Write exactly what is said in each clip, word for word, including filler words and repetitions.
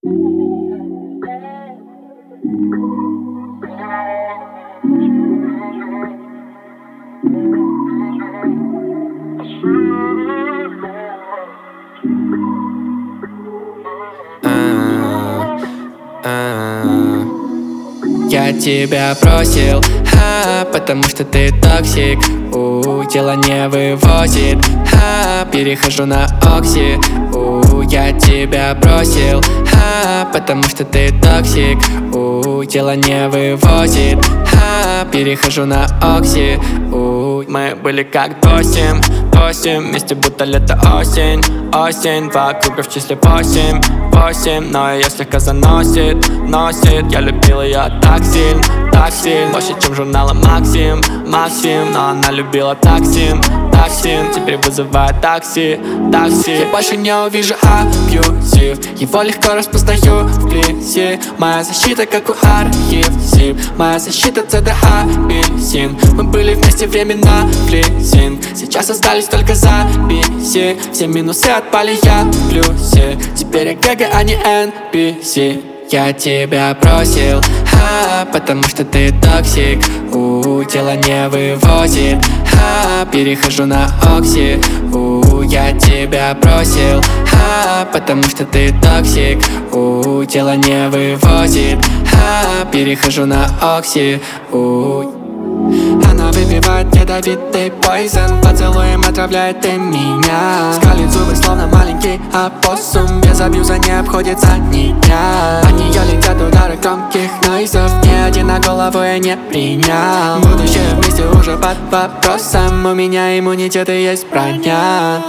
Я тебя бросил, а, потому что ты токсик. У, тело не вывозит, а, перехожу на окси. У, я тебя бросил, а, потому что ты токсик. У, тело не вывозит, а, перехожу на окси. У, мы были как восемь, восемь, вместе будто лето осень. Осень, два круга в числе восемь, восемь, но ее слегка заносит, носит. Я любил ее так сильно, так сильно, больше, чем журнала Максим, Максим. Но она любила таксим, таксим. Теперь вызывает такси, такси. Я больше не увижу абьюзив, его легко распознаю вблизи. Моя защита как у архив, моя защита цэ дэ апельсин. Мы были вместе временно флизинг, сейчас остались только записи. Все минусы отпали, я в плюсе. Теперь я гэ гэ, а не эн пи си. Я тебя бросил, а, потому что ты токсик. У, тело не вывозит, а, перехожу на окси. У, я тебя бросил, а, потому что ты токсик. У, тело не вывозит, а, перехожу на окси. У. Она выпивает ядовитый пойзен, поцелуем отравляет и меня. Скалит зубы, словно маленький опоссум, без абьюза не обходится ни дня. От нее летят удары громких нойзов, ни один на голову я не принял. Будущее вместе уже под вопросом, у меня иммунитет и есть броня.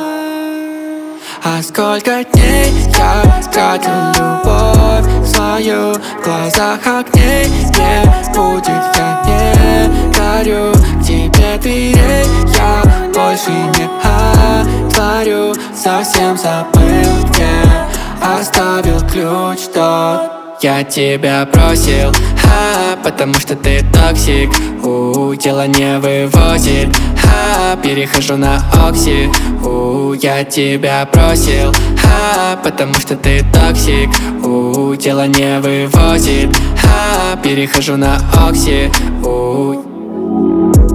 А сколько дней я тратил любовь свою, в глазах огней не будет, я не горю. К тебе дверей я больше не отворю, совсем забыл, где оставил ключ тот. Я тебя бросил, а, потому что ты токсик. У, тело не вывозит, а, перехожу на окси. У, я тебя бросил, а, потому что ты токсик. У, тело не вывозит, а, перехожу на окси. У.